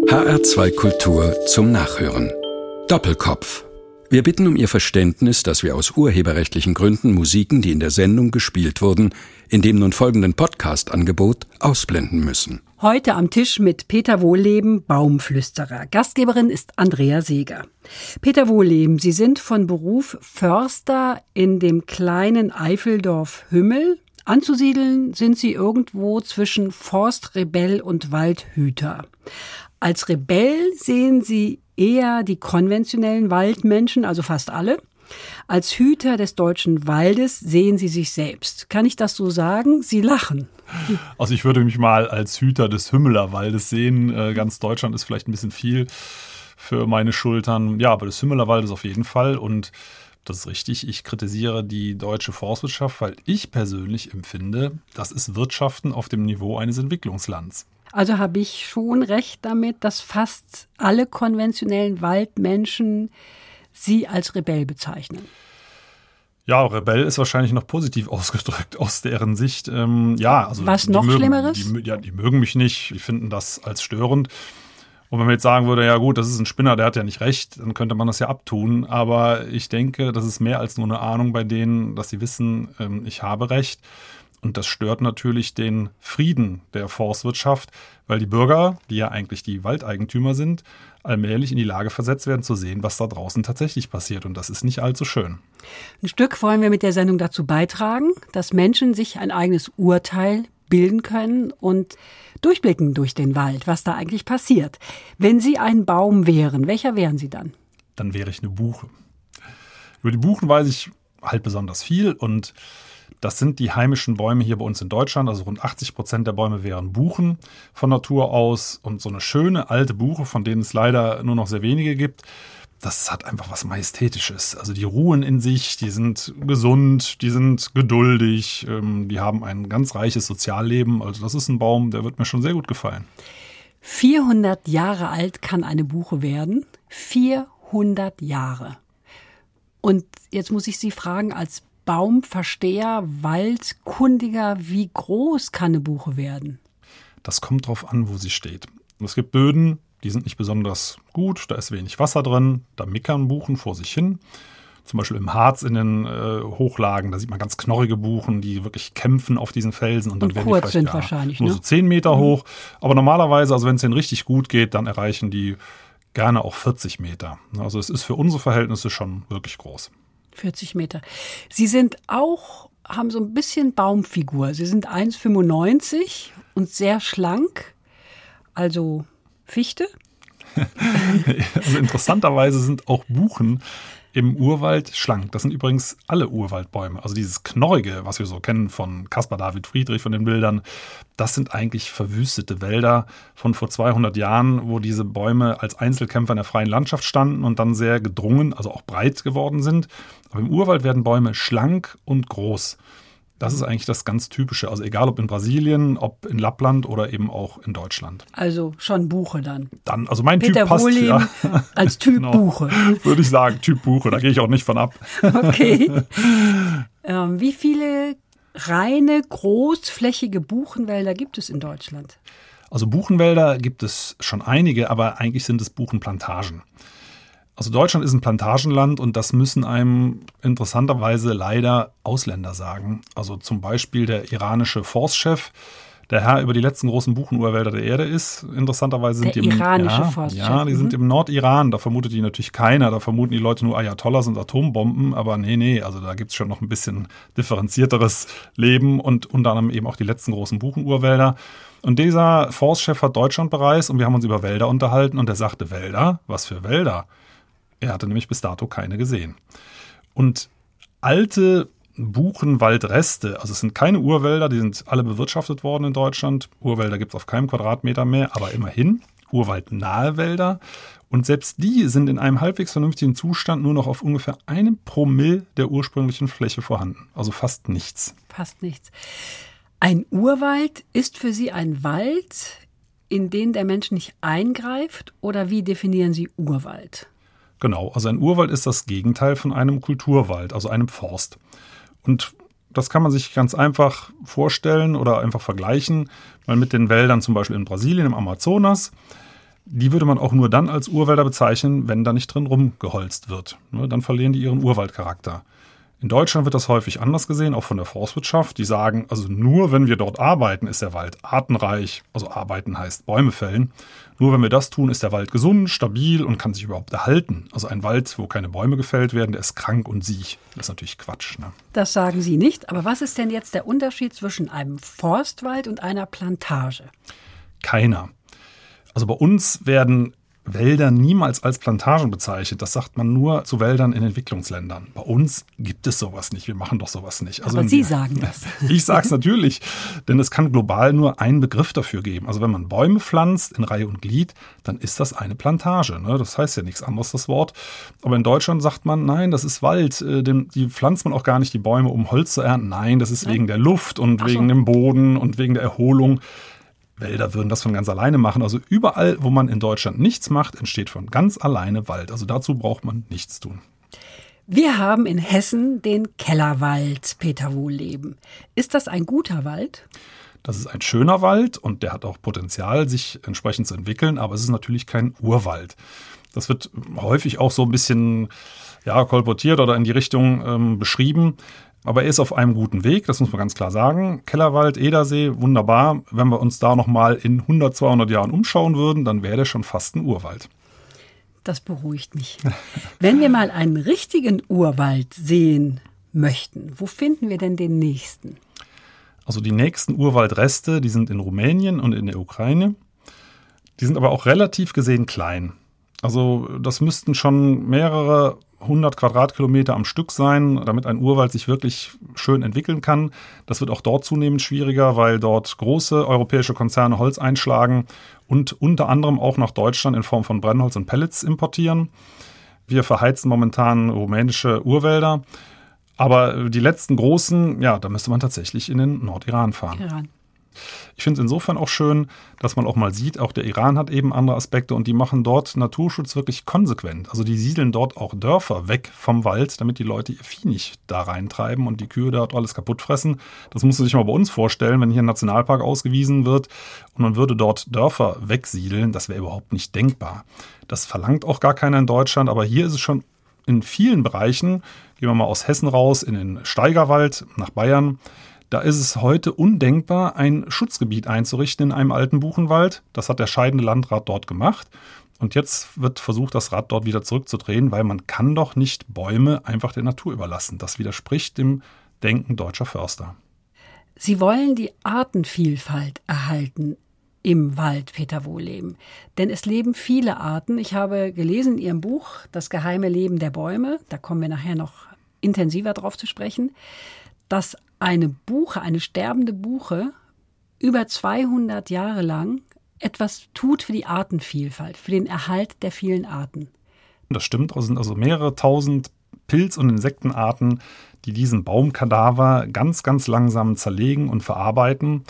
HR2 Kultur zum Nachhören. Doppelkopf. Wir bitten um Ihr Verständnis, dass wir aus urheberrechtlichen Gründen Musiken, die in der Sendung gespielt wurden, in dem nun folgenden Podcast-Angebot ausblenden müssen. Heute am Tisch mit Peter Wohlleben, Baumflüsterer. Gastgeberin ist Andrea Seeger. Peter Wohlleben, Sie sind von Beruf Förster in dem kleinen Eifeldorf Hümmel. Anzusiedeln sind Sie irgendwo zwischen Forstrebell und Waldhüter. Als Rebell sehen Sie eher die konventionellen Waldmenschen, also fast alle. Als Hüter des deutschen Waldes sehen Sie sich selbst. Kann ich das so sagen? Sie lachen. Also ich würde mich mal als Hüter des Hümmeler Waldes sehen. Ganz Deutschland ist vielleicht ein bisschen viel für meine Schultern. Ja, aber des Hümmeler Waldes auf jeden Fall. Und das ist richtig, ich kritisiere die deutsche Forstwirtschaft, weil ich persönlich empfinde, das ist Wirtschaften auf dem Niveau eines Entwicklungslands. Also habe ich schon recht damit, dass fast alle konventionellen Waldmenschen Sie als Rebell bezeichnen. Ja, Rebell ist wahrscheinlich noch positiv ausgedrückt aus deren Sicht. Also was noch Schlimmeres? Die mögen mich nicht, die finden das als störend. Und wenn man jetzt sagen würde, ja gut, das ist ein Spinner, der hat ja nicht recht, dann könnte man das ja abtun. Aber ich denke, das ist mehr als nur eine Ahnung bei denen, dass sie wissen, ich habe recht. Und das stört natürlich den Frieden der Forstwirtschaft, weil die Bürger, die ja eigentlich die Waldeigentümer sind, allmählich in die Lage versetzt werden zu sehen, was da draußen tatsächlich passiert. Und das ist nicht allzu schön. Ein Stück wollen wir mit der Sendung dazu beitragen, dass Menschen sich ein eigenes Urteil bilden können und durchblicken durch den Wald, was da eigentlich passiert. Wenn Sie ein Baum wären, welcher wären Sie dann? Dann wäre ich eine Buche. Über die Buchen weiß ich halt besonders viel und das sind die heimischen Bäume hier bei uns in Deutschland. Also rund 80% der Bäume wären Buchen von Natur aus. Und so eine schöne alte Buche, von denen es leider nur noch sehr wenige gibt, das hat einfach was Majestätisches. Also die ruhen in sich, die sind gesund, die sind geduldig, die haben ein ganz reiches Sozialleben. Also das ist ein Baum, der wird mir schon sehr gut gefallen. 400 Jahre alt kann eine Buche werden. 400 Jahre. Und jetzt muss ich Sie fragen, als Baumversteher, Waldkundiger, wie groß kann eine Buche werden? Das kommt drauf an, wo sie steht. Es gibt Böden, die sind nicht besonders gut, da ist wenig Wasser drin, da mickern Buchen vor sich hin. Zum Beispiel im Harz in den Hochlagen, da sieht man ganz knorrige Buchen, die wirklich kämpfen auf diesen Felsen. Und dann werden kurz die sind wahrscheinlich, nur ne? so 10 Meter hoch. Aber normalerweise, also wenn es denen richtig gut geht, dann erreichen die gerne auch 40 Meter. Also es ist für unsere Verhältnisse schon wirklich groß. 40 Meter. Sie haben so ein bisschen Baumfigur. Sie sind 1,95 und sehr schlank. Also Fichte? Also interessanterweise sind auch Buchen im Urwald schlank. Das sind übrigens alle Urwaldbäume. Also dieses Knorrige, was wir so kennen von Caspar David Friedrich, von den Bildern, das sind eigentlich verwüstete Wälder von vor 200 Jahren, wo diese Bäume als Einzelkämpfer in der freien Landschaft standen und dann sehr gedrungen, also auch breit geworden sind. Aber im Urwald werden Bäume schlank und groß. Das ist eigentlich das ganz Typische. Also egal ob in Brasilien, ob in Lappland oder eben auch in Deutschland. Also schon Buche dann. Also mein Peter Typ passt. Wohlleben Ja. als Typ Genau. Buche. Würde ich sagen, Typ Buche. Da gehe ich auch nicht von ab. Okay. Wie viele reine, großflächige Buchenwälder gibt es in Deutschland? Also Buchenwälder gibt es schon einige, aber eigentlich sind es Buchenplantagen. Also Deutschland ist ein Plantagenland und das müssen einem interessanterweise leider Ausländer sagen. Also zum Beispiel der iranische Forstchef, der Herr über die letzten großen Buchenurwälder der Erde ist. Interessanterweise sind die sind im Nordiran. Da vermutet die natürlich keiner. Da vermuten die Leute nur Ayatollahs und Atombomben. Aber nee, also da gibt es schon noch ein bisschen differenzierteres Leben und unter anderem eben auch die letzten großen Buchenurwälder. Und dieser Forstchef hat Deutschland bereist und wir haben uns über Wälder unterhalten und er sagte, Wälder? Was für Wälder? Er hatte nämlich bis dato keine gesehen. Und alte Buchenwaldreste, also es sind keine Urwälder, die sind alle bewirtschaftet worden in Deutschland. Urwälder gibt es auf keinem Quadratmeter mehr, aber immerhin urwaldnahe Wälder. Und selbst die sind in einem halbwegs vernünftigen Zustand nur noch auf ungefähr 1 Promille der ursprünglichen Fläche vorhanden. Also fast nichts. Fast nichts. Ein Urwald ist für Sie ein Wald, in den der Mensch nicht eingreift? Oder wie definieren Sie Urwald? Genau, also ein Urwald ist das Gegenteil von einem Kulturwald, also einem Forst. Und das kann man sich ganz einfach vorstellen oder einfach vergleichen, weil mit den Wäldern zum Beispiel in Brasilien, im Amazonas, Die würde man auch nur dann als Urwälder bezeichnen, wenn da nicht drin rumgeholzt wird. Dann verlieren die ihren Urwaldcharakter. In Deutschland wird das häufig anders gesehen, auch von der Forstwirtschaft. Die sagen, also nur wenn wir dort arbeiten, ist der Wald artenreich. Also arbeiten heißt Bäume fällen. Nur wenn wir das tun, ist der Wald gesund, stabil und kann sich überhaupt erhalten. Also ein Wald, wo keine Bäume gefällt werden, der ist krank und siech. Das ist natürlich Quatsch. Ne? Das sagen Sie nicht. Aber was ist denn jetzt der Unterschied zwischen einem Forstwald und einer Plantage? Keiner. Also bei uns werden Wälder niemals als Plantagen bezeichnet. Das sagt man nur zu Wäldern in Entwicklungsländern. Bei uns gibt es sowas nicht. Wir machen doch sowas nicht. Also aber Sie sagen das. Ich sage es natürlich, denn es kann global nur einen Begriff dafür geben. Also wenn man Bäume pflanzt in Reihe und Glied, dann ist das eine Plantage. Ne? Das heißt ja nichts anderes, das Wort. Aber in Deutschland sagt man, nein, das ist Wald. Die pflanzt man auch gar nicht, die Bäume, um Holz zu ernten. Nein, das ist wegen der Luft und wegen dem Boden und wegen der Erholung. Wälder würden das von ganz alleine machen. Also überall, wo man in Deutschland nichts macht, entsteht von ganz alleine Wald. Also dazu braucht man nichts tun. Wir haben in Hessen den Kellerwald, Peter Wohlleben. Ist das ein guter Wald? Das ist ein schöner Wald und der hat auch Potenzial, sich entsprechend zu entwickeln. Aber es ist natürlich kein Urwald. Das wird häufig auch so ein bisschen kolportiert oder in die Richtung beschrieben. Aber er ist auf einem guten Weg, das muss man ganz klar sagen. Kellerwald, Edersee, wunderbar. Wenn wir uns da nochmal in 100, 200 Jahren umschauen würden, dann wäre der schon fast ein Urwald. Das beruhigt mich. Wenn wir mal einen richtigen Urwald sehen möchten, wo finden wir denn den nächsten? Also die nächsten Urwaldreste, die sind in Rumänien und in der Ukraine. Die sind aber auch relativ gesehen klein. Also das müssten schon mehrere 100 Quadratkilometer am Stück sein, damit ein Urwald sich wirklich schön entwickeln kann. Das wird auch dort zunehmend schwieriger, weil dort große europäische Konzerne Holz einschlagen und unter anderem auch nach Deutschland in Form von Brennholz und Pellets importieren. Wir verheizen momentan rumänische Urwälder. Aber die letzten großen, da müsste man tatsächlich in den Nordiran fahren. Ich finde es insofern auch schön, dass man auch mal sieht, auch der Iran hat eben andere Aspekte und die machen dort Naturschutz wirklich konsequent. Also die siedeln dort auch Dörfer weg vom Wald, damit die Leute ihr Vieh nicht da reintreiben und die Kühe dort alles kaputt fressen. Das musst du sich mal bei uns vorstellen, wenn hier ein Nationalpark ausgewiesen wird und man würde dort Dörfer wegsiedeln, das wäre überhaupt nicht denkbar. Das verlangt auch gar keiner in Deutschland, aber hier ist es schon in vielen Bereichen, gehen wir mal aus Hessen raus, in den Steigerwald nach Bayern. Da ist es heute undenkbar, ein Schutzgebiet einzurichten in einem alten Buchenwald. Das hat der scheidende Landrat dort gemacht. Und jetzt wird versucht, das Rad dort wieder zurückzudrehen, weil man kann doch nicht Bäume einfach der Natur überlassen. Das widerspricht dem Denken deutscher Förster. Sie wollen die Artenvielfalt erhalten im Wald, Peter Wohlleben. Denn es leben viele Arten. Ich habe gelesen in Ihrem Buch Das geheime Leben der Bäume, da kommen wir nachher noch intensiver drauf zu sprechen, dass eine Buche, eine sterbende Buche, über 200 Jahre lang etwas tut für die Artenvielfalt, für den Erhalt der vielen Arten. Das stimmt, es sind also mehrere tausend Pilz- und Insektenarten, die diesen Baumkadaver ganz, ganz langsam zerlegen und verarbeiten.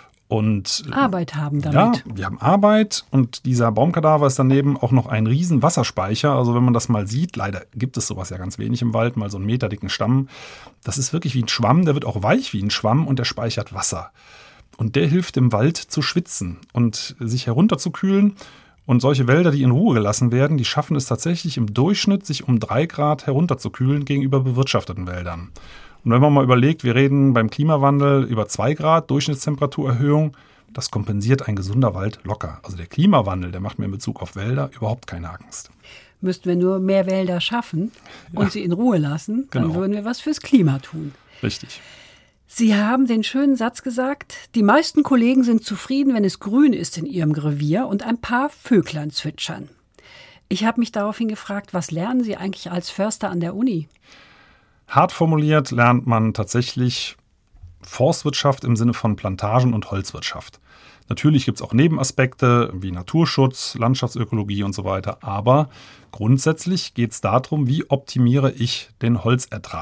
Und Arbeit haben damit. Ja, wir haben Arbeit und dieser Baumkadaver ist daneben auch noch ein riesen Wasserspeicher. Also wenn man das mal sieht, leider gibt es sowas ja ganz wenig im Wald, mal so einen meterdicken Stamm. Das ist wirklich wie ein Schwamm, der wird auch weich wie ein Schwamm und der speichert Wasser. Und der hilft dem Wald zu schwitzen und sich herunterzukühlen. Und solche Wälder, die in Ruhe gelassen werden, die schaffen es tatsächlich im Durchschnitt, sich um 3 Grad herunterzukühlen gegenüber bewirtschafteten Wäldern. Und wenn man mal überlegt, wir reden beim Klimawandel über 2 Grad Durchschnittstemperaturerhöhung, das kompensiert ein gesunder Wald locker. Also der Klimawandel, der macht mir in Bezug auf Wälder überhaupt keine Angst. Müssten wir nur mehr Wälder schaffen und sie in Ruhe lassen, dann würden wir was fürs Klima tun. Richtig. Sie haben den schönen Satz gesagt, die meisten Kollegen sind zufrieden, wenn es grün ist in ihrem Revier und ein paar Vöglein zwitschern. Ich habe mich daraufhin gefragt, was lernen Sie eigentlich als Förster an der Uni? Hart formuliert lernt man tatsächlich Forstwirtschaft im Sinne von Plantagen- und Holzwirtschaft. Natürlich gibt es auch Nebenaspekte wie Naturschutz, Landschaftsökologie und so weiter, aber grundsätzlich geht es darum, wie optimiere ich den Holzertrag.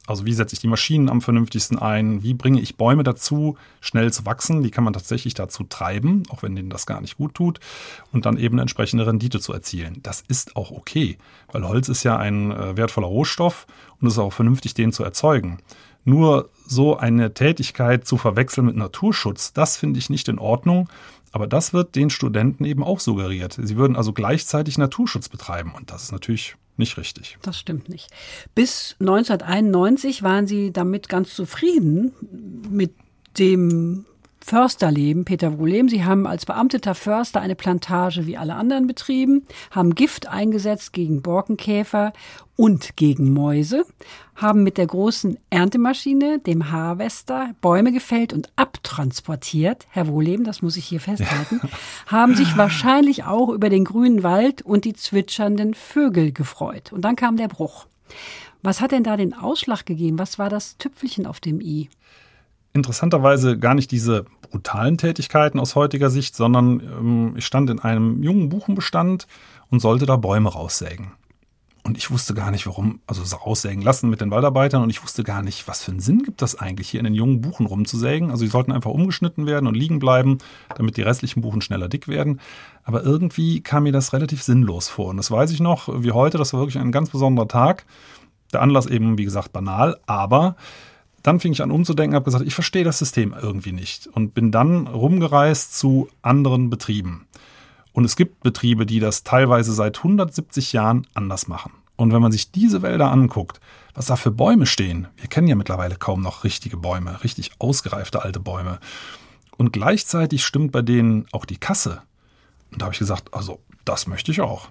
Also wie setze ich die Maschinen am vernünftigsten ein? Wie bringe ich Bäume dazu, schnell zu wachsen? Die kann man tatsächlich dazu treiben, auch wenn denen das gar nicht gut tut. Und dann eben eine entsprechende Rendite zu erzielen. Das ist auch okay, weil Holz ist ja ein wertvoller Rohstoff und es ist auch vernünftig, den zu erzeugen. Nur so eine Tätigkeit zu verwechseln mit Naturschutz, das finde ich nicht in Ordnung. Aber das wird den Studenten eben auch suggeriert. Sie würden also gleichzeitig Naturschutz betreiben. Und das ist natürlich nicht richtig. Das stimmt nicht. Bis 1991 waren Sie damit ganz zufrieden mit dem Försterleben, Peter Wohlleben. Sie haben als beamteter Förster eine Plantage wie alle anderen betrieben, haben Gift eingesetzt gegen Borkenkäfer und gegen Mäuse, haben mit der großen Erntemaschine, dem Harvester, Bäume gefällt und abtransportiert. Herr Wohlleben, das muss ich hier festhalten, haben sich wahrscheinlich auch über den grünen Wald und die zwitschernden Vögel gefreut. Und dann kam der Bruch. Was hat denn da den Ausschlag gegeben? Was war das Tüpfelchen auf dem i? Interessanterweise gar nicht diese brutalen Tätigkeiten aus heutiger Sicht, sondern ich stand in einem jungen Buchenbestand und sollte da Bäume raussägen. Und ich wusste gar nicht, warum, also raussägen lassen mit den Waldarbeitern, und ich wusste gar nicht, was für einen Sinn gibt das eigentlich, hier in den jungen Buchen rumzusägen. Also die sollten einfach umgeschnitten werden und liegen bleiben, damit die restlichen Buchen schneller dick werden. Aber irgendwie kam mir das relativ sinnlos vor. Und das weiß ich noch, wie heute, das war wirklich ein ganz besonderer Tag. Der Anlass eben, wie gesagt, banal, aber dann fing ich an umzudenken, habe gesagt, ich verstehe das System irgendwie nicht und bin dann rumgereist zu anderen Betrieben. Und es gibt Betriebe, die das teilweise seit 170 Jahren anders machen. Und wenn man sich diese Wälder anguckt, was da für Bäume stehen, wir kennen ja mittlerweile kaum noch richtige Bäume, richtig ausgereifte alte Bäume. Und gleichzeitig stimmt bei denen auch die Kasse. Und da habe ich gesagt, also das möchte ich auch.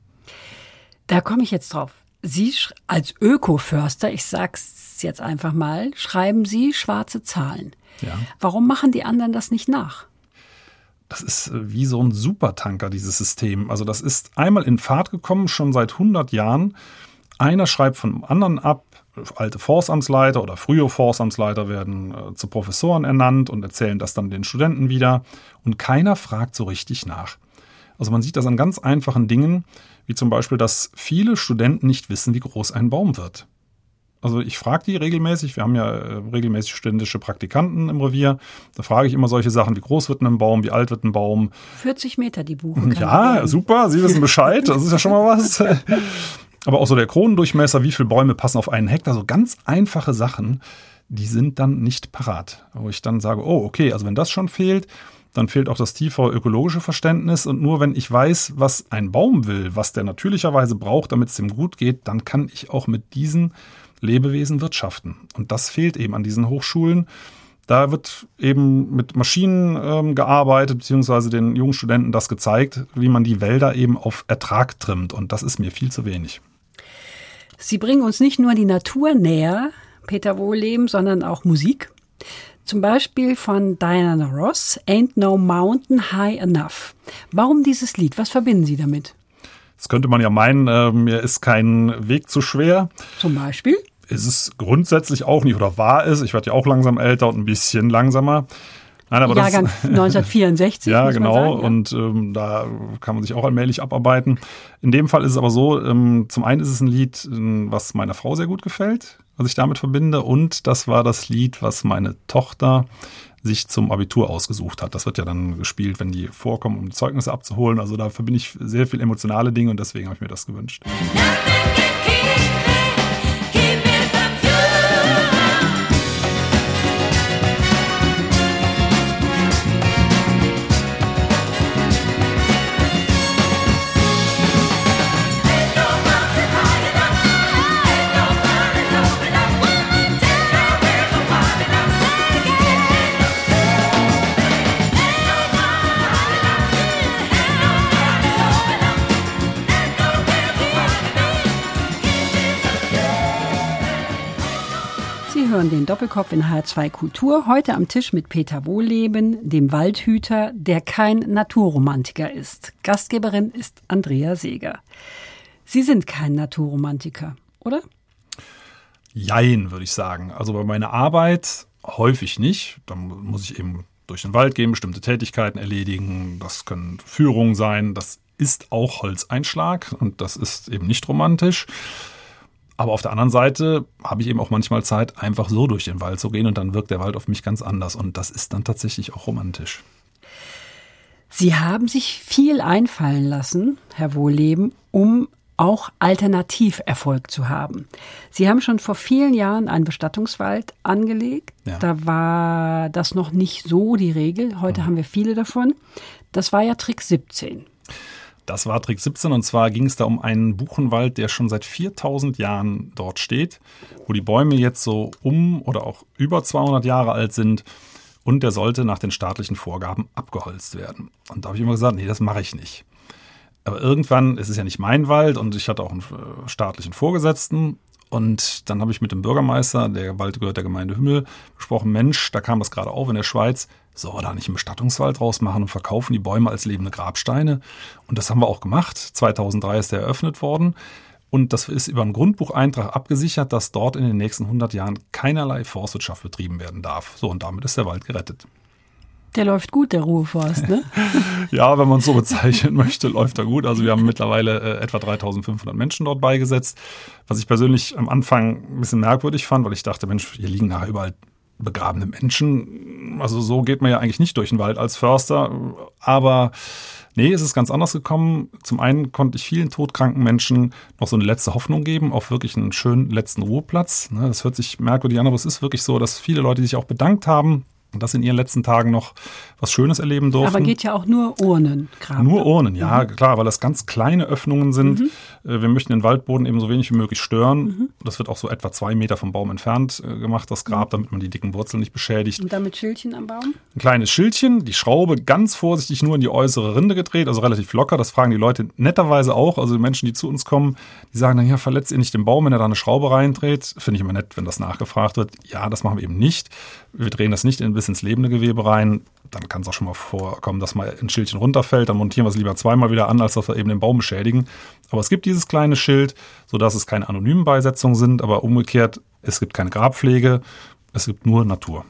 Da komme ich jetzt drauf. Sie als Ökoförster, ich sag's jetzt einfach mal, schreiben Sie schwarze Zahlen. Ja. Warum machen die anderen das nicht nach? Das ist wie so ein Supertanker, dieses System. Also das ist einmal in Fahrt gekommen, schon seit 100 Jahren. Einer schreibt von dem anderen ab. Alte Forstamtsleiter oder frühe Forstamtsleiter werden zu Professoren ernannt und erzählen das dann den Studenten wieder. Und keiner fragt so richtig nach. Also man sieht das an ganz einfachen Dingen, wie zum Beispiel, dass viele Studenten nicht wissen, wie groß ein Baum wird. Also ich frage die regelmäßig, wir haben ja regelmäßig studentische Praktikanten im Revier, da frage ich immer solche Sachen, wie groß wird ein Baum, wie alt wird ein Baum. 40 Meter die Buche. Ja, super, Sie wissen Bescheid, das ist ja schon mal was. Aber auch so der Kronendurchmesser, wie viele Bäume passen auf einen Hektar, so ganz einfache Sachen, die sind dann nicht parat. Wo ich dann sage, oh okay, also wenn das schon fehlt, dann fehlt auch das tiefere ökologische Verständnis. Und nur wenn ich weiß, was ein Baum will, was der natürlicherweise braucht, damit es ihm gut geht, dann kann ich auch mit diesen Lebewesen wirtschaften. Und das fehlt eben an diesen Hochschulen. Da wird eben mit Maschinen gearbeitet, beziehungsweise den jungen Studenten das gezeigt, wie man die Wälder eben auf Ertrag trimmt. Und das ist mir viel zu wenig. Sie bringen uns nicht nur die Natur näher, Peter Wohlleben, sondern auch Musik. Zum Beispiel von Diana Ross, Ain't No Mountain High Enough. Warum dieses Lied? Was verbinden Sie damit? Das könnte man ja meinen, mir ist kein Weg zu schwer. Zum Beispiel? Ist es grundsätzlich auch nicht, oder war es? Ich werde ja auch langsam älter und ein bisschen langsamer. Nein, aber Jahrgang 1964. Ja, muss genau. man sagen, ja. Und da kann man sich auch allmählich abarbeiten. In dem Fall ist es aber so, zum einen ist es ein Lied, was meiner Frau sehr gut gefällt, was ich damit verbinde. Und das war das Lied, was meine Tochter sich zum Abitur ausgesucht hat. Das wird ja dann gespielt, wenn die vorkommen, um die Zeugnisse abzuholen. Also da verbinde ich sehr viel emotionale Dinge und deswegen habe ich mir das gewünscht. hören den Doppelkopf in HR2 Kultur. Heute am Tisch mit Peter Wohlleben, dem Waldhüter, der kein Naturromantiker ist. Gastgeberin ist Andrea Seeger. Sie sind kein Naturromantiker, oder? Jein, würde ich sagen. Also bei meiner Arbeit häufig nicht. Da muss ich eben durch den Wald gehen, bestimmte Tätigkeiten erledigen. Das können Führungen sein. Das ist auch Holzeinschlag und das ist eben nicht romantisch. Aber auf der anderen Seite habe ich eben auch manchmal Zeit, einfach so durch den Wald zu gehen und dann wirkt der Wald auf mich ganz anders. Und das ist dann tatsächlich auch romantisch. Sie haben sich viel einfallen lassen, Herr Wohlleben, um auch Alternativerfolg zu haben. Sie haben schon vor vielen Jahren einen Bestattungswald angelegt. Ja. Da war das noch nicht so die Regel. Heute haben wir viele davon. Das war ja Trick 17. Das war Trick 17 und zwar ging es da um einen Buchenwald, der schon seit 4000 Jahren dort steht, wo die Bäume jetzt so oder auch über 200 Jahre alt sind und der sollte nach den staatlichen Vorgaben abgeholzt werden. Und da habe ich immer gesagt, nee, das mache ich nicht. Aber irgendwann, es ist ja nicht mein Wald und ich hatte auch einen staatlichen Vorgesetzten und dann habe ich mit dem Bürgermeister, der Wald gehört der Gemeinde Hümmel, besprochen, Mensch, da kam das gerade auf in der Schweiz, soll wir da nicht einen Bestattungswald draus machen und verkaufen die Bäume als lebende Grabsteine? Und das haben wir auch gemacht. 2003 ist der eröffnet worden. Und das ist über einen Grundbucheintrag abgesichert, dass dort in den nächsten 100 Jahren keinerlei Forstwirtschaft betrieben werden darf. So, und damit ist der Wald gerettet. Der läuft gut, der Ruheforst, ne? Ja, wenn man es so bezeichnen möchte, läuft er gut. Also wir haben mittlerweile etwa 3.500 Menschen dort beigesetzt. Was ich persönlich am Anfang ein bisschen merkwürdig fand, weil ich dachte, Mensch, hier liegen nachher überall begrabene Menschen. Also so geht man ja eigentlich nicht durch den Wald als Förster. Aber nee, es ist ganz anders gekommen. Zum einen konnte ich vielen todkranken Menschen noch so eine letzte Hoffnung geben auf wirklich einen schönen letzten Ruheplatz. Das hört sich merkwürdig an, aber es ist wirklich so, dass viele Leute sich auch bedankt haben und dass in ihren letzten Tagen noch was Schönes erleben durften. Aber geht ja auch nur Urnengrab. Nur Urnen, ja, klar, weil das ganz kleine Öffnungen sind. Wir möchten den Waldboden eben so wenig wie möglich stören. Das wird auch so etwa 2 Meter vom Baum entfernt gemacht, das Grab, damit man die dicken Wurzeln nicht beschädigt. Und damit Schildchen am Baum? Ein kleines Schildchen, die Schraube ganz vorsichtig nur in die äußere Rinde gedreht, also relativ locker. Das fragen die Leute netterweise auch. Also die Menschen, die zu uns kommen, die sagen dann, ja, verletzt ihr nicht den Baum, wenn er da eine Schraube reindreht? Finde ich immer nett, wenn das nachgefragt wird. Ja, das machen wir eben nicht. Wir drehen das nicht bis ins lebende Gewebe rein. Dann kann es auch schon mal vorkommen, dass mal ein Schildchen runterfällt. Dann montieren wir es lieber zweimal wieder an, als dass wir eben den Baum beschädigen. Aber es gibt dieses kleine Schild, sodass es keine anonymen Beisetzungen sind. Aber umgekehrt, es gibt keine Grabpflege, es gibt nur Natur.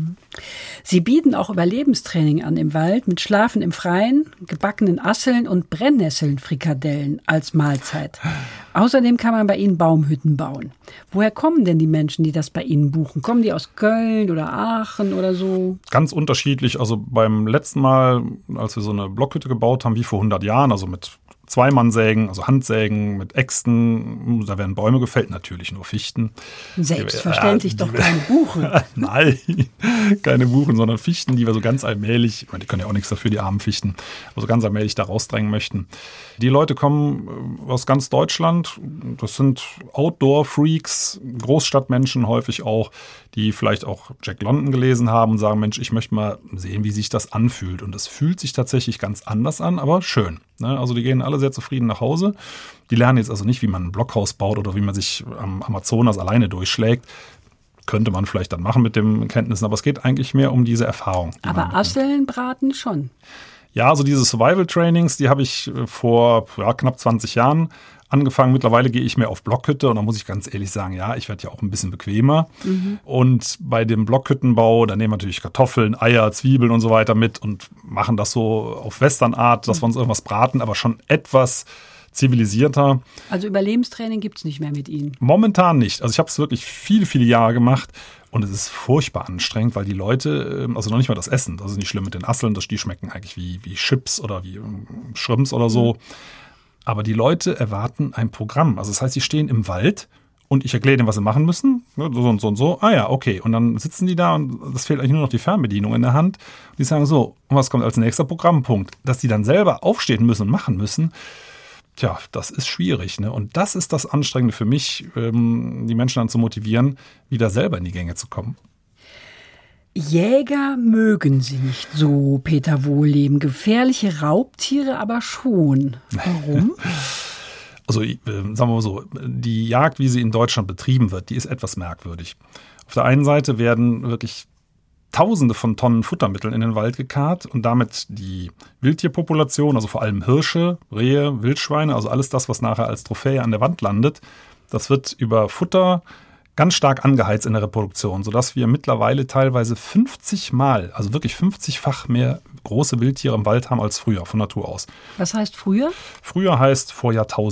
Sie bieten auch Überlebenstraining an im Wald mit Schlafen im Freien, gebackenen Asseln und Brennnesseln-Frikadellen als Mahlzeit. Außerdem kann man bei Ihnen Baumhütten bauen. Woher kommen denn die Menschen, die das bei Ihnen buchen? Kommen die aus Köln oder Aachen oder so? Ganz unterschiedlich. Also beim letzten Mal, als wir so eine Blockhütte gebaut haben, wie vor 100 Jahren, also mit Zweimannsägen, also Handsägen mit Äxten, da werden Bäume gefällt, natürlich nur Fichten. Selbstverständlich doch keine Buchen. Nein, keine Buchen, sondern Fichten, die wir so ganz allmählich, die können ja auch nichts dafür, die armen Fichten, also ganz allmählich da rausdrängen möchten. Die Leute kommen aus ganz Deutschland, das sind Outdoor-Freaks, Großstadtmenschen häufig auch, die vielleicht auch Jack London gelesen haben und sagen, Mensch, ich möchte mal sehen, wie sich das anfühlt. Und es fühlt sich tatsächlich ganz anders an, aber schön. Also die gehen alle sehr zufrieden nach Hause. Die lernen jetzt also nicht, wie man ein Blockhaus baut oder wie man sich am Amazonas alleine durchschlägt. Könnte man vielleicht dann machen mit den Kenntnissen, aber es geht eigentlich mehr um diese Erfahrung. Aber Asseln braten schon. Ja, also diese Survival-Trainings, die habe ich vor knapp 20 Jahren angefangen. Mittlerweile gehe ich mehr auf Blockhütte und da muss ich ganz ehrlich sagen, ja, ich werde ja auch ein bisschen bequemer. Und bei dem Blockhüttenbau, da nehmen wir natürlich Kartoffeln, Eier, Zwiebeln und so weiter mit und machen das so auf Westernart, dass wir uns irgendwas braten, aber schon etwas zivilisierter. Also Überlebenstraining gibt es nicht mehr mit Ihnen? Momentan nicht. Also ich habe es wirklich viele, viele Jahre gemacht und es ist furchtbar anstrengend, weil die Leute, also noch nicht mal das Essen, das ist nicht schlimm mit den Asseln, die schmecken eigentlich wie Chips oder wie Shrimps oder so. Aber die Leute erwarten ein Programm. Also das heißt, sie stehen im Wald und ich erkläre denen, was sie machen müssen. So und so und so. Ah ja, okay. Und dann sitzen die da und es fehlt eigentlich nur noch die Fernbedienung in der Hand. Und die sagen so, und was kommt als nächster Programmpunkt? Dass die dann selber aufstehen müssen und machen müssen, tja, das ist schwierig. Ne? Und das ist das Anstrengende für mich, die Menschen dann zu motivieren, wieder selber in die Gänge zu kommen. Jäger mögen Sie nicht so, Peter Wohlleben. Gefährliche Raubtiere aber schon. Warum? Also sagen wir mal so, die Jagd, wie sie in Deutschland betrieben wird, die ist etwas merkwürdig. Auf der einen Seite werden wirklich Tausende von Tonnen Futtermitteln in den Wald gekarrt und damit die Wildtierpopulation, also vor allem Hirsche, Rehe, Wildschweine, also alles das, was nachher als Trophäe an der Wand landet, das wird über Futter ganz stark angeheizt in der Reproduktion, sodass wir mittlerweile teilweise 50-mal, also wirklich 50-fach mehr große Wildtiere im Wald haben als früher, von Natur aus. Was heißt früher? Früher heißt vor Jahrtausenden.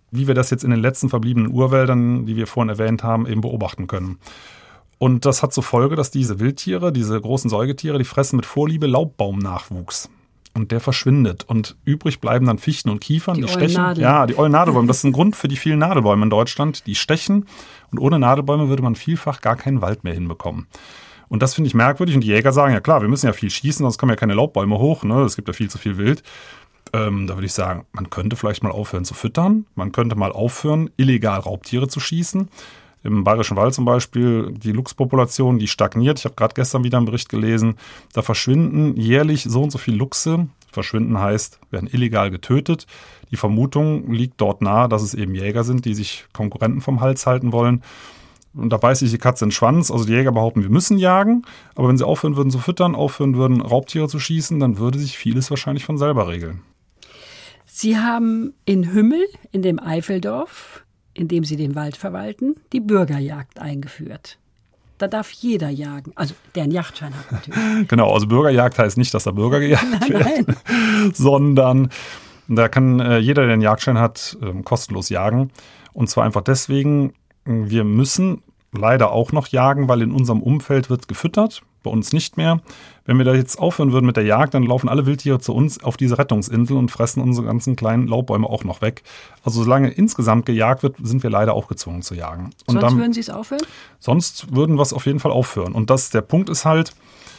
wie wir das jetzt in den letzten verbliebenen Urwäldern, die wir vorhin erwähnt haben, eben beobachten können. Und das hat zur Folge, dass diese Wildtiere, diese großen Säugetiere, die fressen mit Vorliebe Laubbaumnachwuchs. Und der verschwindet. Und übrig bleiben dann Fichten und Kiefern, die stechen. Ja, die ollen Nadelbäume. Das ist ein Grund für die vielen Nadelbäume in Deutschland. Die stechen. Und ohne Nadelbäume würde man vielfach gar keinen Wald mehr hinbekommen. Und das finde ich merkwürdig. Und die Jäger sagen, ja klar, wir müssen ja viel schießen, sonst kommen ja keine Laubbäume hoch. Ne? Es gibt ja viel zu viel Wild. Da würde ich sagen, man könnte vielleicht mal aufhören zu füttern. Man könnte mal aufhören, illegal Raubtiere zu schießen. Im Bayerischen Wald zum Beispiel, die Luchspopulation, die stagniert. Ich habe gerade gestern wieder einen Bericht gelesen. Da verschwinden jährlich so und so viele Luchse. Verschwinden heißt, werden illegal getötet. Die Vermutung liegt dort nahe, dass es eben Jäger sind, die sich Konkurrenten vom Hals halten wollen. Und da beißt sich die Katze in den Schwanz. Also die Jäger behaupten, wir müssen jagen. Aber wenn sie aufhören würden zu füttern, aufhören würden Raubtiere zu schießen, dann würde sich vieles wahrscheinlich von selber regeln. Sie haben in Hümmel, in dem Eifeldorf, in dem Sie den Wald verwalten, die Bürgerjagd eingeführt. Da darf jeder jagen, also der einen Jagdschein hat natürlich. Genau, also Bürgerjagd heißt nicht, dass da Bürger gejagt werden, sondern da kann jeder, der einen Jagdschein hat, kostenlos jagen. Und zwar einfach deswegen, wir müssen leider auch noch jagen, weil in unserem Umfeld wird gefüttert, bei uns nicht mehr. Wenn wir da jetzt aufhören würden mit der Jagd, dann laufen alle Wildtiere zu uns auf diese Rettungsinsel und fressen unsere ganzen kleinen Laubbäume auch noch weg. Also solange insgesamt gejagt wird, sind wir leider auch gezwungen zu jagen. Und sonst würden Sie es aufhören? Sonst würden wir es auf jeden Fall aufhören. Und der Punkt ist halt,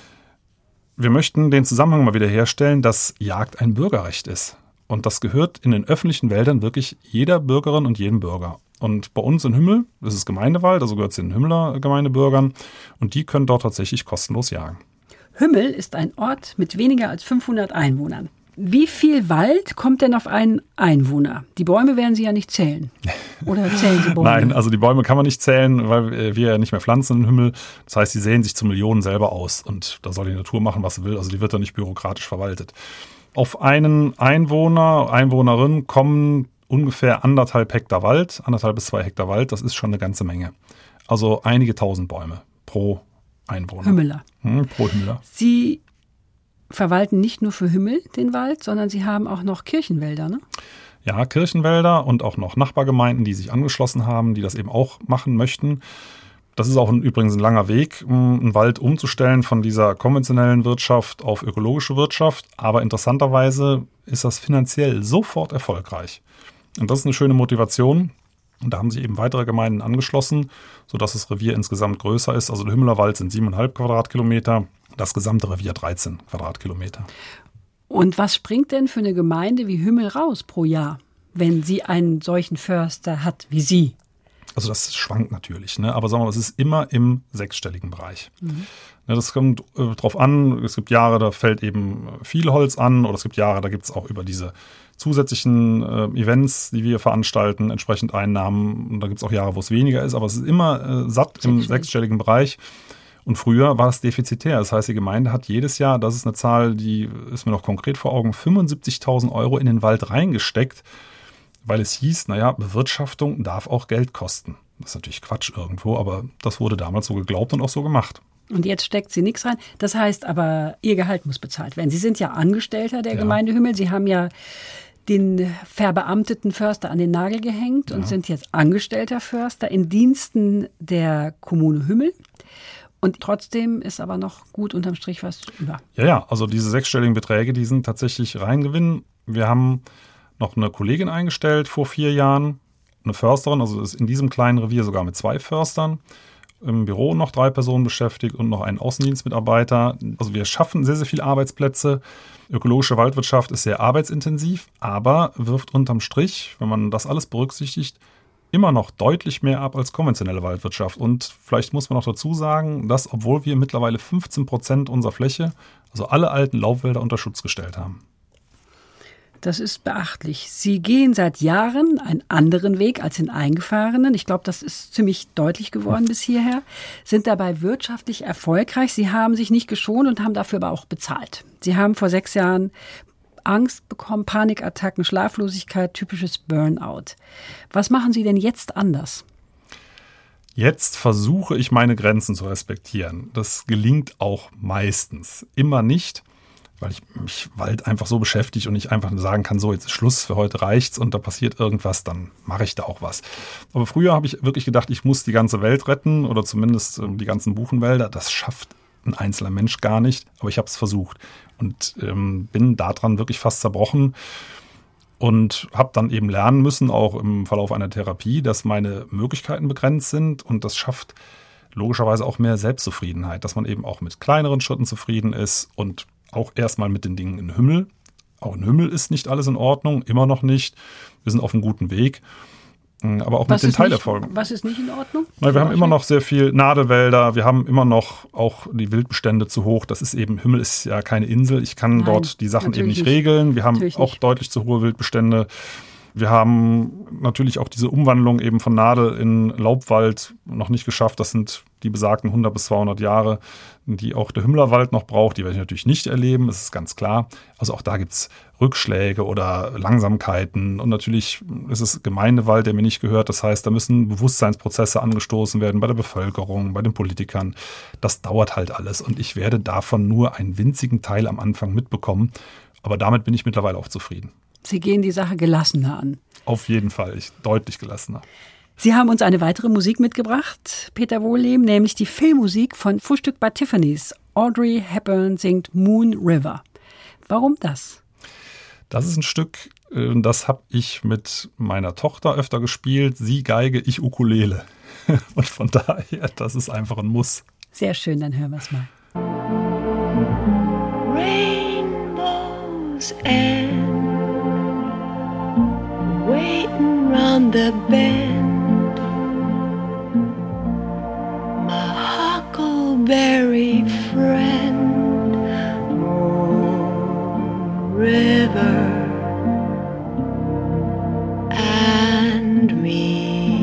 wir möchten den Zusammenhang mal wieder herstellen, dass Jagd ein Bürgerrecht ist. Und das gehört in den öffentlichen Wäldern wirklich jeder Bürgerin und jedem Bürger. Und bei uns in Hümmel, das ist Gemeindewald, also gehört es den Hümmeler Gemeindebürgern. Und die können dort tatsächlich kostenlos jagen. Hümmel ist ein Ort mit weniger als 500 Einwohnern. Wie viel Wald kommt denn auf einen Einwohner? Die Bäume werden Sie ja nicht zählen. Oder zählen Sie Bäume? Nein, also die Bäume kann man nicht zählen, weil wir ja nicht mehr pflanzen in Hümmel. Das heißt, die säen sich zu Millionen selber aus. Und da soll die Natur machen, was sie will. Also die wird da nicht bürokratisch verwaltet. Auf einen Einwohner, Einwohnerin kommen ungefähr 1,5 Hektar Wald, 1,5 bis 2 Hektar Wald. Das ist schon eine ganze Menge. Also einige tausend Bäume pro Einwohner. Hümmeler. Pro Hümmeler. Sie verwalten nicht nur für Hümmel den Wald, sondern Sie haben auch noch Kirchenwälder, ne? Ja, Kirchenwälder und auch noch Nachbargemeinden, die sich angeschlossen haben, die das eben auch machen möchten. Das ist auch übrigens ein langer Weg, einen Wald umzustellen von dieser konventionellen Wirtschaft auf ökologische Wirtschaft. Aber interessanterweise ist das finanziell sofort erfolgreich. Und das ist eine schöne Motivation. Und da haben sich eben weitere Gemeinden angeschlossen, sodass das Revier insgesamt größer ist. Also der Hümmeler Wald sind 7,5 Quadratkilometer, das gesamte Revier 13 Quadratkilometer. Und was springt denn für eine Gemeinde wie Hümmel raus pro Jahr, wenn sie einen solchen Förster hat wie Sie? Also das schwankt natürlich, ne? Aber sagen wir mal, es ist immer im sechsstelligen Bereich. Ja, das kommt drauf an, es gibt Jahre, da fällt eben viel Holz an, oder es gibt Jahre, da gibt es auch über diese zusätzlichen Events, die wir veranstalten, entsprechend Einnahmen. Und da gibt es auch Jahre, wo es weniger ist, aber es ist immer satt im sechsstelligen Bereich. Und früher war es defizitär. Das heißt, die Gemeinde hat jedes Jahr, das ist eine Zahl, die ist mir noch konkret vor Augen, 75.000 Euro in den Wald reingesteckt, weil es hieß, naja, Bewirtschaftung darf auch Geld kosten. Das ist natürlich Quatsch irgendwo, aber das wurde damals so geglaubt und auch so gemacht. Und jetzt steckt sie nichts rein. Das heißt aber, Ihr Gehalt muss bezahlt werden. Sie sind ja Angestellter der Gemeinde Hümmel. Sie haben ja den verbeamteten Förster an den Nagel gehängt und sind jetzt angestellter Förster in Diensten der Kommune Hümmel. Und trotzdem ist aber noch gut unterm Strich was über. Ja, also diese sechsstelligen Beträge, die sind tatsächlich Reingewinn. Wir haben noch eine Kollegin eingestellt vor 4 Jahren, eine Försterin, also ist in diesem kleinen Revier sogar mit 2 Förstern. Im Büro noch 3 Personen beschäftigt und noch einen Außendienstmitarbeiter. Also wir schaffen sehr, sehr viele Arbeitsplätze. Ökologische Waldwirtschaft ist sehr arbeitsintensiv, aber wirft unterm Strich, wenn man das alles berücksichtigt, immer noch deutlich mehr ab als konventionelle Waldwirtschaft. Und vielleicht muss man noch dazu sagen, dass, obwohl wir mittlerweile 15% unserer Fläche, also alle alten Laubwälder, unter Schutz gestellt haben. Das ist beachtlich. Sie gehen seit Jahren einen anderen Weg als den eingefahrenen. Ich glaube, das ist ziemlich deutlich geworden bis hierher. Sind dabei wirtschaftlich erfolgreich. Sie haben sich nicht geschont und haben dafür aber auch bezahlt. Sie haben vor 6 Jahren Angst bekommen, Panikattacken, Schlaflosigkeit, typisches Burnout. Was machen Sie denn jetzt anders? Jetzt versuche ich, meine Grenzen zu respektieren. Das gelingt auch meistens. Immer nicht. weil ich mich Wald einfach so beschäftigt und ich einfach sagen kann, so jetzt ist Schluss, für heute reicht's und da passiert irgendwas, dann mache ich da auch was. Aber früher habe ich wirklich gedacht, ich muss die ganze Welt retten oder zumindest die ganzen Buchenwälder. Das schafft ein einzelner Mensch gar nicht, aber ich habe es versucht und bin daran wirklich fast zerbrochen und habe dann eben lernen müssen, auch im Verlauf einer Therapie, dass meine Möglichkeiten begrenzt sind und das schafft logischerweise auch mehr Selbstzufriedenheit, dass man eben auch mit kleineren Schritten zufrieden ist und auch erstmal mit den Dingen in Hümmel. Auch in Hümmel ist nicht alles in Ordnung, immer noch nicht. Wir sind auf einem guten Weg. Aber auch mit den Teilerfolgen. Was ist nicht in Ordnung? Wir haben immer noch sehr viel Nadelwälder, wir haben immer noch auch die Wildbestände zu hoch. Das ist eben, Hümmel ist ja keine Insel. Ich kann dort die Sachen eben nicht regeln. Wir haben auch deutlich zu hohe Wildbestände. Wir haben natürlich auch diese Umwandlung eben von Nadel in Laubwald noch nicht geschafft. Das sind die besagten 100 bis 200 Jahre, die auch der Hümmlerwald noch braucht. Die werde ich natürlich nicht erleben, das ist ganz klar. Also auch da gibt es Rückschläge oder Langsamkeiten. Und natürlich ist es Gemeindewald, der mir nicht gehört. Das heißt, da müssen Bewusstseinsprozesse angestoßen werden bei der Bevölkerung, bei den Politikern. Das dauert halt alles. Und ich werde davon nur einen winzigen Teil am Anfang mitbekommen. Aber damit bin ich mittlerweile auch zufrieden. Sie gehen die Sache gelassener an. Auf jeden Fall, deutlich gelassener. Sie haben uns eine weitere Musik mitgebracht, Peter Wohlleben, nämlich die Filmmusik von Frühstück bei Tiffany's. Audrey Hepburn singt Moon River. Warum das? Das ist ein Stück, das habe ich mit meiner Tochter öfter gespielt. Sie Geige, ich Ukulele. Und von daher, das ist einfach ein Muss. Sehr schön, dann hören wir es mal. Rainbows and waiting round the bend, my huckleberry friend, Moon River and me.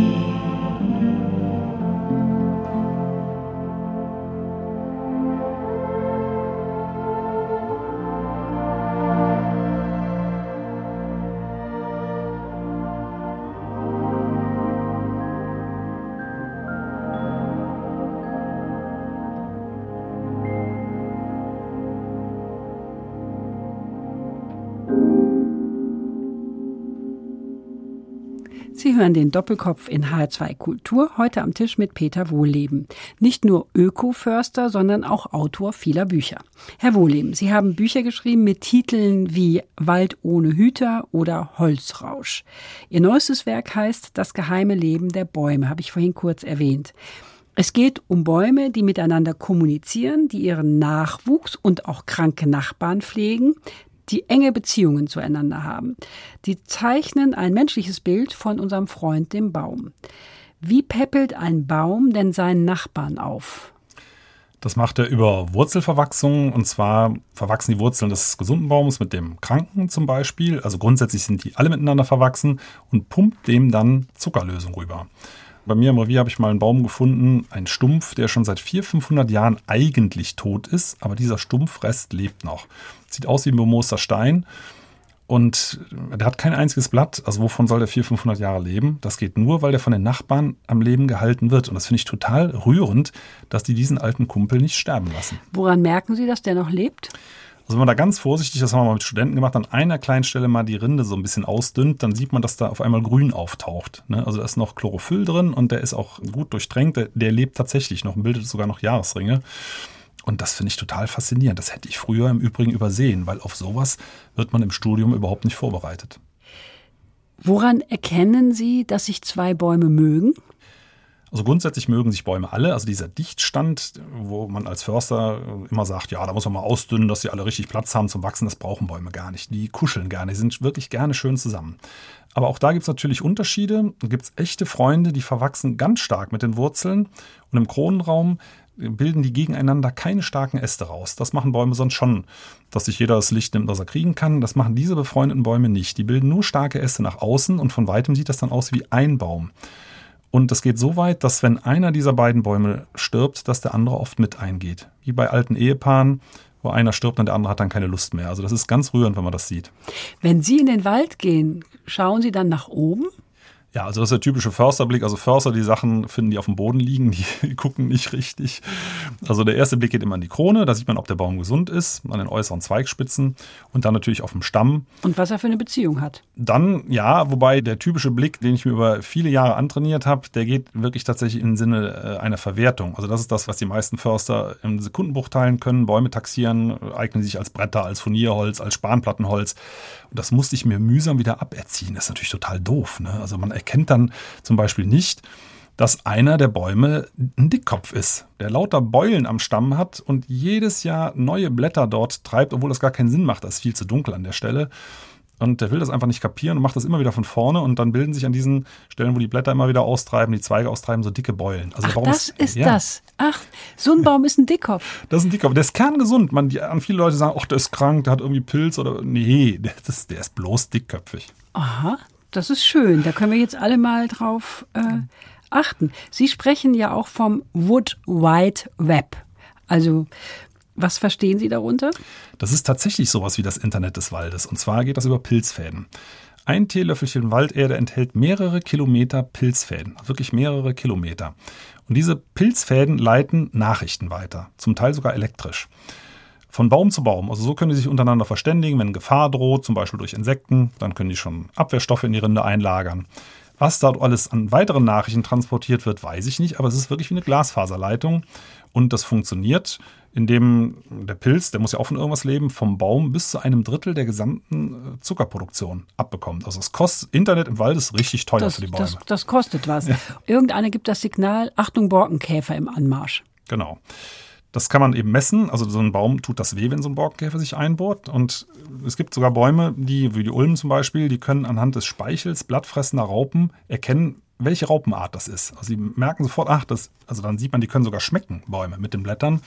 Sie hören den Doppelkopf in HR2 Kultur, heute am Tisch mit Peter Wohlleben. Nicht nur Öko-Förster, sondern auch Autor vieler Bücher. Herr Wohlleben, Sie haben Bücher geschrieben mit Titeln wie Wald ohne Hüter oder Holzrausch. Ihr neuestes Werk heißt Das geheime Leben der Bäume, habe ich vorhin kurz erwähnt. Es geht um Bäume, die miteinander kommunizieren, die ihren Nachwuchs und auch kranke Nachbarn pflegen, die enge Beziehungen zueinander haben. Die zeichnen ein menschliches Bild von unserem Freund, dem Baum. Wie päppelt ein Baum denn seinen Nachbarn auf? Das macht er über Wurzelverwachsung. Und zwar verwachsen die Wurzeln des gesunden Baumes mit dem kranken zum Beispiel. Also grundsätzlich sind die alle miteinander verwachsen und pumpt dem dann Zuckerlösung rüber. Bei mir im Revier habe ich mal einen Baum gefunden, einen Stumpf, der schon seit 400-500 Jahren eigentlich tot ist, aber dieser Stumpfrest lebt noch. Sieht aus wie ein bemooster Stein und der hat kein einziges Blatt. Also wovon soll der 400-500 Jahre leben? Das geht nur, weil der von den Nachbarn am Leben gehalten wird. Und das finde ich total rührend, dass die diesen alten Kumpel nicht sterben lassen. Woran merken Sie, dass der noch lebt? Also wenn man da ganz vorsichtig, das haben wir mal mit Studenten gemacht, an einer kleinen Stelle mal die Rinde so ein bisschen ausdünnt, dann sieht man, dass da auf einmal Grün auftaucht. Also da ist noch Chlorophyll drin und der ist auch gut durchtränkt. Der lebt tatsächlich noch und bildet sogar noch Jahresringe. Und das finde ich total faszinierend. Das hätte ich früher im Übrigen übersehen, weil auf sowas wird man im Studium überhaupt nicht vorbereitet. Woran erkennen Sie, dass sich zwei Bäume mögen? Also grundsätzlich mögen sich Bäume alle. Also dieser Dichtstand, wo man als Förster immer sagt, ja, da muss man mal ausdünnen, dass sie alle richtig Platz haben zum Wachsen, das brauchen Bäume gar nicht. Die kuscheln gerne, die sind wirklich gerne schön zusammen. Aber auch da gibt es natürlich Unterschiede. Da gibt es echte Freunde, die verwachsen ganz stark mit den Wurzeln. Und im Kronenraum bilden die gegeneinander keine starken Äste raus. Das machen Bäume sonst schon, dass sich jeder das Licht nimmt, das er kriegen kann. Das machen diese befreundeten Bäume nicht. Die bilden nur starke Äste nach außen und von weitem sieht das dann aus wie ein Baum. Und das geht so weit, dass wenn einer dieser beiden Bäume stirbt, dass der andere oft mit eingeht. Wie bei alten Ehepaaren, wo einer stirbt und der andere hat dann keine Lust mehr. Also das ist ganz rührend, wenn man das sieht. Wenn Sie in den Wald gehen, schauen Sie dann nach oben? Ja, also das ist der typische Försterblick. Also Förster, die Sachen finden, die auf dem Boden liegen, die gucken nicht richtig. Also der erste Blick geht immer an die Krone, da sieht man, ob der Baum gesund ist, an den äußeren Zweigspitzen und dann natürlich auf dem Stamm. Und was er für eine Beziehung hat. Dann, ja, wobei der typische Blick, den ich mir über viele Jahre antrainiert habe, der geht wirklich tatsächlich im Sinne einer Verwertung. Also das ist das, was die meisten Förster in Sekundenbruchteilen können. Bäume taxieren, eignen sich als Bretter, als Furnierholz, als Spanplattenholz. Und das musste ich mir mühsam wieder aberziehen. Das ist natürlich total doof, ne? Also man erkennt dann zum Beispiel nicht, dass einer der Bäume ein Dickkopf ist, der lauter Beulen am Stamm hat und jedes Jahr neue Blätter dort treibt, obwohl das gar keinen Sinn macht. Das ist viel zu dunkel an der Stelle. Und der will das einfach nicht kapieren und macht das immer wieder von vorne. Und dann bilden sich an diesen Stellen, wo die Blätter immer wieder austreiben, die Zweige austreiben, so dicke Beulen. Also Ach, das ist das. Ach, so ein Baum ist ein Dickkopf. Das ist ein Dickkopf. Der ist kerngesund. Viele Leute sagen, ach, der ist krank, der hat irgendwie Pilz oder. Nee, der ist bloß dickköpfig. Aha, das ist schön. Da können wir jetzt alle mal drauf achten. Sie sprechen ja auch vom Wood Wide Web. Also, was verstehen Sie darunter? Das ist tatsächlich sowas wie das Internet des Waldes. Und zwar geht das über Pilzfäden. Ein Teelöffelchen Walderde enthält mehrere Kilometer Pilzfäden. Wirklich mehrere Kilometer. Und diese Pilzfäden leiten Nachrichten weiter. Zum Teil sogar elektrisch. Von Baum zu Baum. Also so können die sich untereinander verständigen, wenn Gefahr droht, zum Beispiel durch Insekten. Dann können die schon Abwehrstoffe in die Rinde einlagern. Was dort alles an weiteren Nachrichten transportiert wird, weiß ich nicht. Aber es ist wirklich wie eine Glasfaserleitung. Und das funktioniert, indem der Pilz, der muss ja auch von irgendwas leben, vom Baum bis zu 1/3 der gesamten Zuckerproduktion abbekommt. Also das Internet im Wald ist richtig teuer für die Bäume. Das kostet was. Ja. Irgendeiner gibt das Signal, Achtung, Borkenkäfer im Anmarsch. Genau. Das kann man eben messen. Also so ein Baum tut das weh, wenn so ein Borkenkäfer sich einbohrt. Und es gibt sogar Bäume, wie die Ulmen zum Beispiel, die können anhand des Speichels blattfressender Raupen erkennen, welche Raupenart das ist. Also sie merken sofort, also dann sieht man, die können sogar schmecken, Bäume mit den Blättern.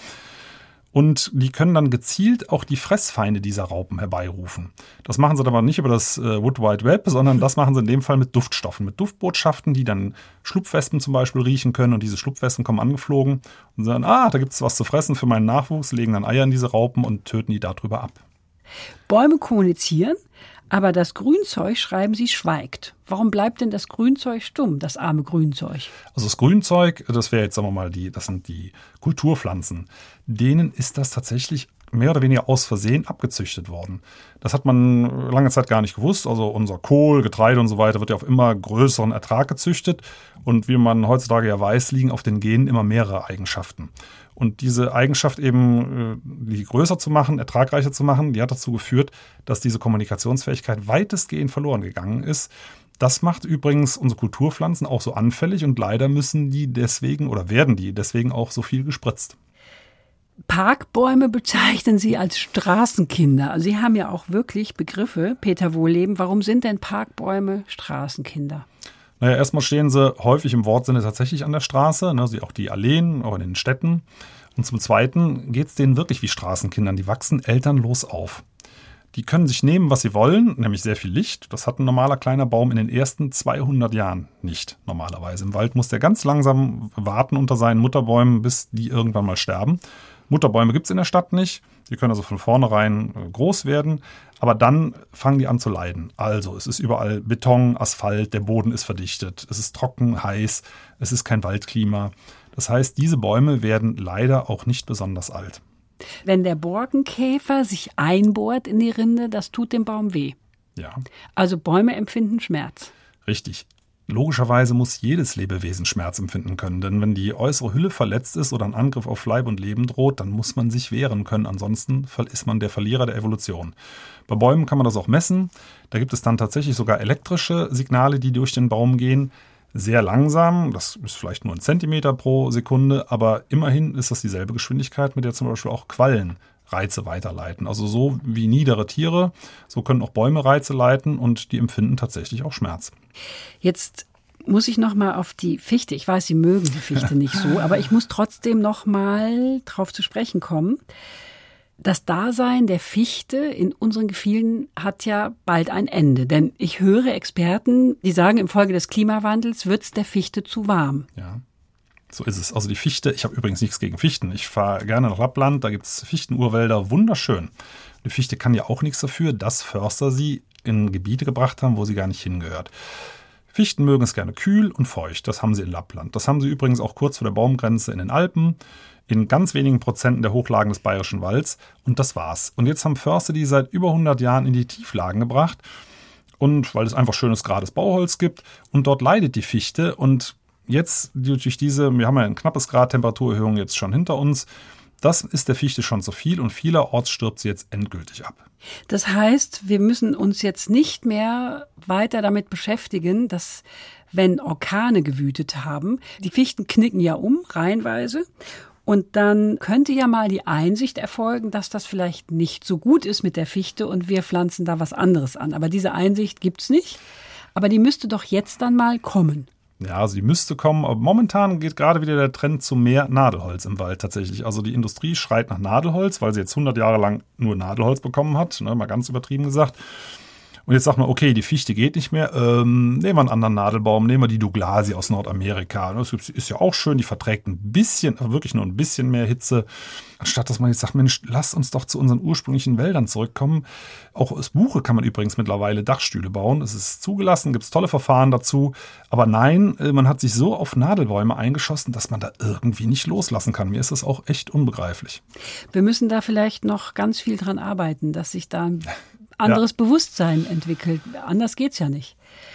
Und die können dann gezielt auch die Fressfeinde dieser Raupen herbeirufen. Das machen sie aber nicht über das Wood Wide Web, sondern das machen sie in dem Fall mit Duftstoffen, mit Duftbotschaften, die dann Schlupfwespen zum Beispiel riechen können. Und diese Schlupfwespen kommen angeflogen und sagen, da gibt es was zu fressen für meinen Nachwuchs, legen dann Eier in diese Raupen und töten die darüber ab. Bäume kommunizieren, aber das Grünzeug, schreiben Sie, schweigt. Warum bleibt denn das Grünzeug stumm, das arme Grünzeug? Also das Grünzeug, das wäre jetzt, sagen wir mal, das sind die Kulturpflanzen. Denen ist das tatsächlich mehr oder weniger aus Versehen abgezüchtet worden. Das hat man lange Zeit gar nicht gewusst. Also unser Kohl, Getreide und so weiter wird ja auf immer größeren Ertrag gezüchtet. Und wie man heutzutage ja weiß, liegen auf den Genen immer mehrere Eigenschaften. Und diese Eigenschaft eben, die größer zu machen, ertragreicher zu machen, die hat dazu geführt, dass diese Kommunikationsfähigkeit weitestgehend verloren gegangen ist. Das macht übrigens unsere Kulturpflanzen auch so anfällig und leider müssen die deswegen oder werden die deswegen auch so viel gespritzt. Parkbäume bezeichnen Sie als Straßenkinder. Also Sie haben ja auch wirklich Begriffe, Peter Wohlleben. Warum sind denn Parkbäume Straßenkinder? Naja, erstmal stehen sie häufig im Wortsinne tatsächlich an der Straße, ne, auch die Alleen, auch in den Städten. Und zum Zweiten geht es denen wirklich wie Straßenkindern. Die wachsen elternlos auf. Die können sich nehmen, was sie wollen, nämlich sehr viel Licht. Das hat ein normaler kleiner Baum in den ersten 200 Jahren nicht normalerweise. Im Wald muss der ganz langsam warten unter seinen Mutterbäumen, bis die irgendwann mal sterben. Mutterbäume gibt es in der Stadt nicht. Die können also von vornherein groß werden. Aber dann fangen die an zu leiden. Also es ist überall Beton, Asphalt, der Boden ist verdichtet. Es ist trocken, heiß, es ist kein Waldklima. Das heißt, diese Bäume werden leider auch nicht besonders alt. Wenn der Borkenkäfer sich einbohrt in die Rinde, das tut dem Baum weh. Ja. Also Bäume empfinden Schmerz. Richtig. Logischerweise muss jedes Lebewesen Schmerz empfinden können, denn wenn die äußere Hülle verletzt ist oder ein Angriff auf Leib und Leben droht, dann muss man sich wehren können, ansonsten ist man der Verlierer der Evolution. Bei Bäumen kann man das auch messen, da gibt es dann tatsächlich sogar elektrische Signale, die durch den Baum gehen, sehr langsam, das ist vielleicht nur 1 Zentimeter pro Sekunde, aber immerhin ist das dieselbe Geschwindigkeit, mit der zum Beispiel auch Quallen Reize weiterleiten. Also so wie niedere Tiere, so können auch Bäume Reize leiten und die empfinden tatsächlich auch Schmerz. Jetzt muss ich noch mal auf die Fichte, ich weiß, Sie mögen die Fichte nicht so, aber ich muss trotzdem noch mal drauf zu sprechen kommen. Das Dasein der Fichte in unseren Gefilden hat ja bald ein Ende. Denn ich höre Experten, die sagen, infolge des Klimawandels wird es der Fichte zu warm. Ja. So ist es. Also die Fichte, ich habe übrigens nichts gegen Fichten. Ich fahre gerne nach Lappland, da gibt es Fichtenurwälder, wunderschön. Die Fichte kann ja auch nichts dafür, dass Förster sie in Gebiete gebracht haben, wo sie gar nicht hingehört. Fichten mögen es gerne kühl und feucht, das haben sie in Lappland. Das haben sie übrigens auch kurz vor der Baumgrenze in den Alpen, in ganz wenigen Prozenten der Hochlagen des Bayerischen Walds und das war's. Und jetzt haben Förster die seit über 100 Jahren in die Tieflagen gebracht und weil es einfach schönes, gerades Bauholz gibt und dort leidet die Fichte und jetzt durch diese, wir haben ja ein knappes Grad Temperaturerhöhung jetzt schon hinter uns, das ist der Fichte schon zu viel und vielerorts stirbt sie jetzt endgültig ab. Das heißt, wir müssen uns jetzt nicht mehr weiter damit beschäftigen, dass, wenn Orkane gewütet haben, die Fichten knicken ja reihenweise. Und dann könnte ja mal die Einsicht erfolgen, dass das vielleicht nicht so gut ist mit der Fichte und wir pflanzen da was anderes an. Aber diese Einsicht gibt's nicht. Aber die müsste doch jetzt dann mal kommen. Ja, sie müsste kommen, aber momentan geht gerade wieder der Trend zu mehr Nadelholz im Wald tatsächlich. Also die Industrie schreit nach Nadelholz, weil sie jetzt 100 Jahre lang nur Nadelholz bekommen hat, ne, mal ganz übertrieben gesagt. Und jetzt sagt man, okay, die Fichte geht nicht mehr, nehmen wir einen anderen Nadelbaum, nehmen wir die Douglasie aus Nordamerika. Das ist ja auch schön, die verträgt ein bisschen, wirklich nur ein bisschen mehr Hitze. Anstatt dass man jetzt sagt, Mensch, lass uns doch zu unseren ursprünglichen Wäldern zurückkommen. Auch aus Buche kann man übrigens mittlerweile Dachstühle bauen. Es ist zugelassen, gibt es tolle Verfahren dazu. Aber nein, man hat sich so auf Nadelbäume eingeschossen, dass man da irgendwie nicht loslassen kann. Mir ist das auch echt unbegreiflich. Wir müssen da vielleicht noch ganz viel dran arbeiten, dass sich da anderes Bewusstsein entwickelt. Anders geht's ja nicht.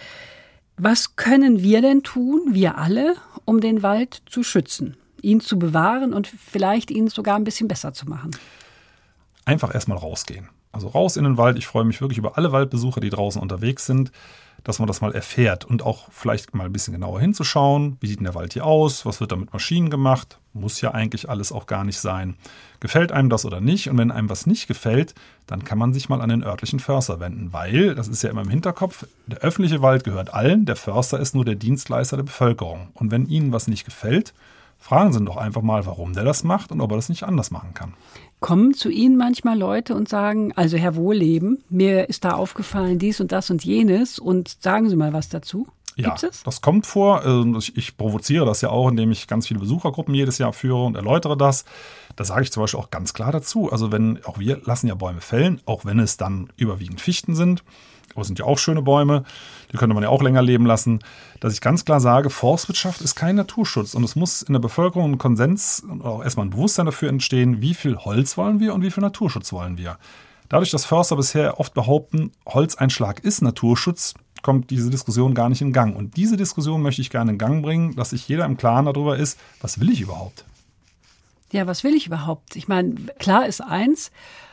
Was können wir denn tun, wir alle, um den Wald zu schützen, ihn zu bewahren und vielleicht ihn sogar ein bisschen besser zu machen? Einfach erstmal rausgehen. Also raus in den Wald. Ich freue mich wirklich über alle Waldbesucher, die draußen unterwegs sind, dass man das mal erfährt und auch vielleicht mal ein bisschen genauer hinzuschauen. Wie sieht denn der Wald hier aus? Was wird da mit Maschinen gemacht? Muss ja eigentlich alles auch gar nicht sein. Gefällt einem das oder nicht? Und wenn einem was nicht gefällt, dann kann man sich mal an den örtlichen Förster wenden, weil, das ist ja immer im Hinterkopf, der öffentliche Wald gehört allen, der Förster ist nur der Dienstleister der Bevölkerung. Und wenn Ihnen was nicht gefällt, fragen Sie ihn doch einfach mal, warum der das macht und ob er das nicht anders machen kann. Kommen zu Ihnen manchmal Leute und sagen, also Herr Wohlleben, mir ist da aufgefallen dies und das und jenes und sagen Sie mal was dazu? Ja, Gibt's das? Das kommt vor. Ich provoziere das ja auch, indem ich ganz viele Besuchergruppen jedes Jahr führe und erläutere das. Da sage ich zum Beispiel auch ganz klar dazu. Also auch wir lassen ja Bäume fällen, auch wenn es dann überwiegend Fichten sind. Aber es sind ja auch schöne Bäume, die könnte man ja auch länger leben lassen. Dass ich ganz klar sage, Forstwirtschaft ist kein Naturschutz. Und es muss in der Bevölkerung ein Konsens und auch erstmal ein Bewusstsein dafür entstehen, wie viel Holz wollen wir und wie viel Naturschutz wollen wir. Dadurch, dass Förster bisher oft behaupten, Holzeinschlag ist Naturschutz, kommt diese Diskussion gar nicht in Gang. Und diese Diskussion möchte ich gerne in Gang bringen, dass sich jeder im Klaren darüber ist, was will ich überhaupt? Ja, was will ich überhaupt? Ich meine, klar ist eins,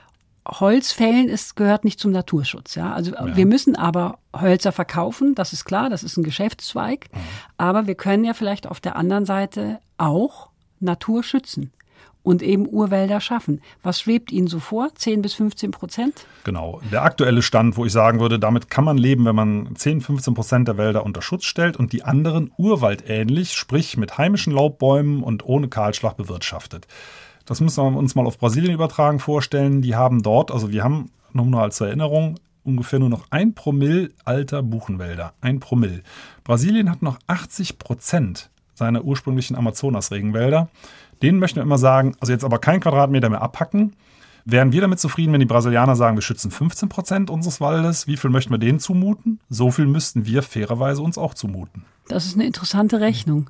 Holzfällen gehört nicht zum Naturschutz. Ja? Also wir müssen aber Hölzer verkaufen, das ist klar, das ist ein Geschäftszweig. Aber wir können ja vielleicht auf der anderen Seite auch Natur schützen und eben Urwälder schaffen. Was schwebt Ihnen so vor? 10-15%? Genau. Der aktuelle Stand, wo ich sagen würde, damit kann man leben, wenn man 10-15% der Wälder unter Schutz stellt und die anderen urwaldähnlich, sprich mit heimischen Laubbäumen und ohne Kahlschlag bewirtschaftet. Das müssen wir uns mal auf Brasilien übertragen vorstellen. Die haben dort, also wir haben, nur als Erinnerung, ungefähr nur noch 1 Promille alter Buchenwälder. 1 Promille. Brasilien hat noch 80% seiner ursprünglichen Amazonas-Regenwälder. Denen möchten wir immer sagen, also jetzt aber kein Quadratmeter mehr abhacken. Wären wir damit zufrieden, wenn die Brasilianer sagen, wir schützen 15% unseres Waldes? Wie viel möchten wir denen zumuten? So viel müssten wir fairerweise uns auch zumuten. Das ist eine interessante Rechnung.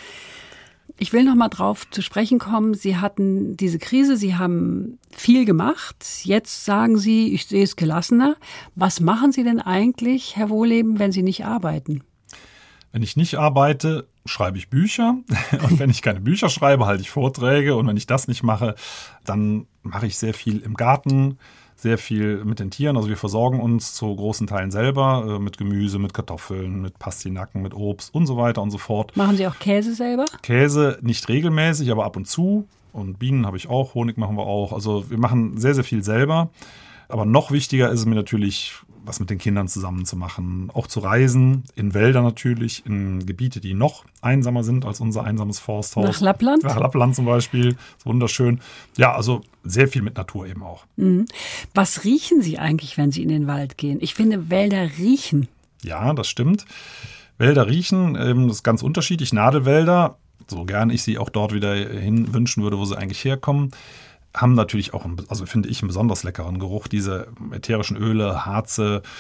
Ich will noch mal drauf zu sprechen kommen. Sie hatten diese Krise, Sie haben viel gemacht. Jetzt sagen Sie, ich sehe es gelassener. Was machen Sie denn eigentlich, Herr Wohlleben, wenn Sie nicht arbeiten? Wenn ich nicht arbeite, schreibe ich Bücher. Und wenn ich keine Bücher schreibe, halte ich Vorträge. Und wenn ich das nicht mache, dann mache ich sehr viel im Garten, sehr viel mit den Tieren. Also wir versorgen uns zu großen Teilen selber mit Gemüse, mit Kartoffeln, mit Pastinaken, mit Obst und so weiter und so fort. Machen Sie auch Käse selber? Käse nicht regelmäßig, aber ab und zu. Und Bienen habe ich auch, Honig machen wir auch. Also wir machen sehr, sehr viel selber. Aber noch wichtiger ist es mir natürlich, was mit den Kindern zusammen zu machen. Auch zu reisen, in Wälder natürlich, in Gebiete, die noch einsamer sind als unser einsames Forsthaus. Nach Lappland? Nach Lappland zum Beispiel, ist wunderschön. Ja, also sehr viel mit Natur eben auch. Was riechen Sie eigentlich, wenn Sie in den Wald gehen? Ich finde, Wälder riechen. Ja, das stimmt. Wälder riechen, das ist ganz unterschiedlich. Nadelwälder, so gern ich sie auch dort wieder hin wünschen würde, wo sie eigentlich herkommen, haben natürlich auch, also finde ich, einen besonders leckeren Geruch. Diese ätherischen Öle, Harze,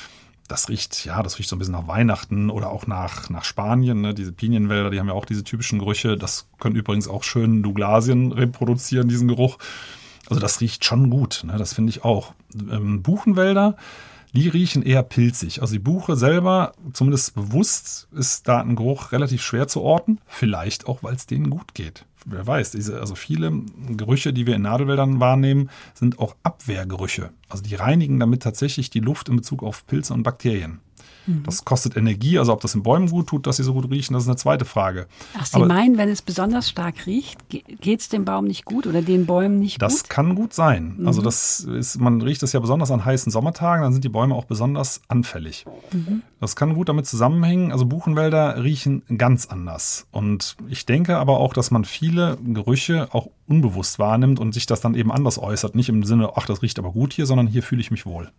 Das riecht so ein bisschen nach Weihnachten oder auch nach Spanien. Ne? Diese Pinienwälder, die haben ja auch diese typischen Gerüche. Das können übrigens auch schön Douglasien reproduzieren, diesen Geruch. Also das riecht schon gut, ne? Das finde ich auch. Buchenwälder, die riechen eher pilzig. Also die Buche selber, zumindest bewusst, ist da ein Geruch relativ schwer zu orten. Vielleicht auch, weil es denen gut geht. Wer weiß, also viele Gerüche, die wir in Nadelwäldern wahrnehmen, sind auch Abwehrgerüche. Also die reinigen damit tatsächlich die Luft in Bezug auf Pilze und Bakterien. Das kostet Energie, also ob das den Bäumen gut tut, dass sie so gut riechen, das ist eine zweite Frage. Ach, Sie meinen, wenn es besonders stark riecht, geht es dem Baum nicht gut oder den Bäumen nicht gut? Das kann gut sein. Also man riecht das ja besonders an heißen Sommertagen, dann sind die Bäume auch besonders anfällig. Das kann gut damit zusammenhängen. Also Buchenwälder riechen ganz anders. Und ich denke aber auch, dass man viele Gerüche auch unbewusst wahrnimmt und sich das dann eben anders äußert. Nicht im Sinne, ach, das riecht aber gut hier, sondern hier fühle ich mich wohl.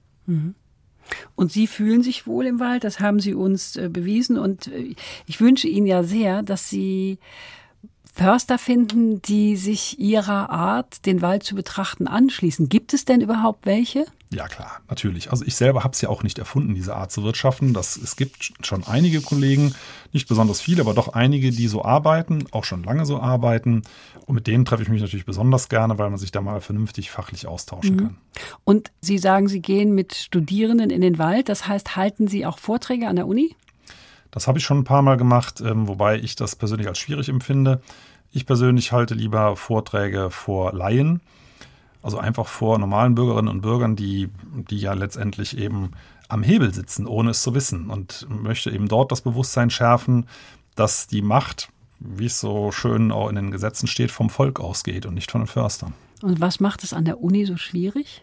Und Sie fühlen sich wohl im Wald, das haben Sie uns bewiesen. Und ich wünsche Ihnen ja sehr, dass Sie Förster finden, die sich ihrer Art, den Wald zu betrachten, anschließen. Gibt es denn überhaupt welche? Ja klar, natürlich. Also ich selber habe es ja auch nicht erfunden, diese Art zu wirtschaften. Es gibt schon einige Kollegen, nicht besonders viele, aber doch einige, die so arbeiten, auch schon lange so arbeiten. Und mit denen treffe ich mich natürlich besonders gerne, weil man sich da mal vernünftig fachlich austauschen kann. Und Sie sagen, Sie gehen mit Studierenden in den Wald. Das heißt, halten Sie auch Vorträge an der Uni? Das habe ich schon ein paar Mal gemacht, wobei ich das persönlich als schwierig empfinde. Ich persönlich halte lieber Vorträge vor Laien, also einfach vor normalen Bürgerinnen und Bürgern, die ja letztendlich eben am Hebel sitzen, ohne es zu wissen, und möchte eben dort das Bewusstsein schärfen, dass die Macht, wie es so schön auch in den Gesetzen steht, vom Volk ausgeht und nicht von den Förstern. Und was macht es an der Uni so schwierig?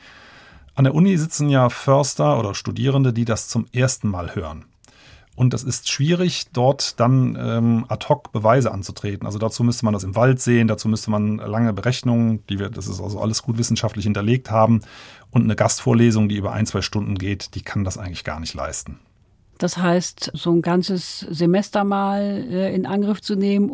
An der Uni sitzen ja Förster oder Studierende, die das zum ersten Mal hören. Und das ist schwierig, dort dann ad hoc Beweise anzutreten. Also dazu müsste man das im Wald sehen, dazu müsste man lange Berechnungen, das ist also alles gut wissenschaftlich hinterlegt haben. Und eine Gastvorlesung, die über 1-2 Stunden geht, die kann das eigentlich gar nicht leisten. Das heißt, so ein ganzes Semester mal in Angriff zu nehmen,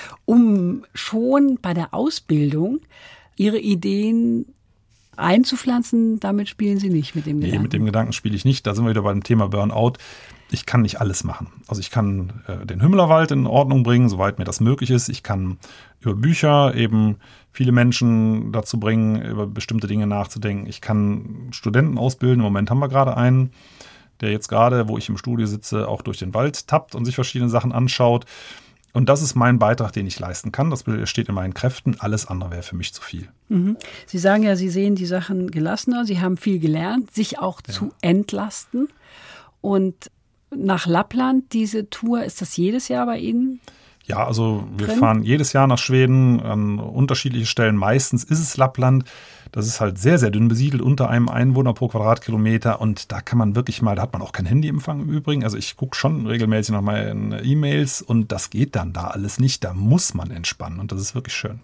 um schon bei der Ausbildung Ihre Ideen einzupflanzen, damit spielen Sie nicht mit dem Gedanken. Nee, mit dem Gedanken spiele ich nicht. Da sind wir wieder beim Thema Burnout. Ich kann nicht alles machen. Also ich kann den Hümmlerwald in Ordnung bringen, soweit mir das möglich ist. Ich kann über Bücher eben viele Menschen dazu bringen, über bestimmte Dinge nachzudenken. Ich kann Studenten ausbilden. Im Moment haben wir gerade einen, der jetzt gerade, wo ich im Studio sitze, auch durch den Wald tappt und sich verschiedene Sachen anschaut. Und das ist mein Beitrag, den ich leisten kann. Das steht in meinen Kräften. Alles andere wäre für mich zu viel. Sie sagen ja, Sie sehen die Sachen gelassener. Sie haben viel gelernt, sich auch zu entlasten. Und nach Lappland, diese Tour, ist das jedes Jahr bei Ihnen? Ja, also wir fahren jedes Jahr nach Schweden an unterschiedliche Stellen. Meistens ist es Lappland. Das ist halt sehr, sehr dünn besiedelt, unter einem Einwohner pro Quadratkilometer. Und da kann man wirklich mal, da hat man auch kein Handyempfang im Übrigen. Also ich gucke schon regelmäßig nach meinen E-Mails und das geht dann da alles nicht. Da muss man entspannen und das ist wirklich schön.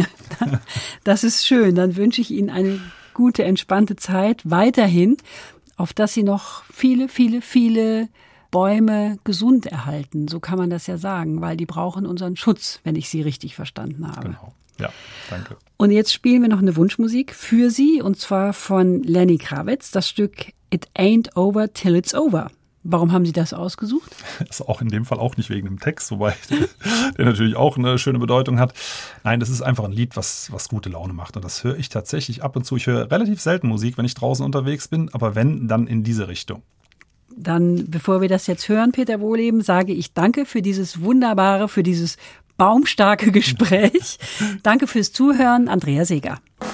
Das ist schön. Dann wünsche ich Ihnen eine gute, entspannte Zeit weiterhin, auf dass Sie noch viele, viele, viele Bäume gesund erhalten. So kann man das ja sagen, weil die brauchen unseren Schutz, wenn ich Sie richtig verstanden habe. Genau. Ja, danke. Und jetzt spielen wir noch eine Wunschmusik für Sie, und zwar von Lenny Kravitz, das Stück It Ain't Over Till It's Over. Warum haben Sie das ausgesucht? Das ist auch in dem Fall auch nicht wegen dem Text, wobei der natürlich auch eine schöne Bedeutung hat. Nein, das ist einfach ein Lied, was gute Laune macht. Und das höre ich tatsächlich ab und zu. Ich höre relativ selten Musik, wenn ich draußen unterwegs bin, aber wenn, dann in diese Richtung. Dann, bevor wir das jetzt hören, Peter Wohleben, sage ich danke für dieses wunderbare, für dieses baumstarke Gespräch. Danke fürs Zuhören, Andrea Seeger.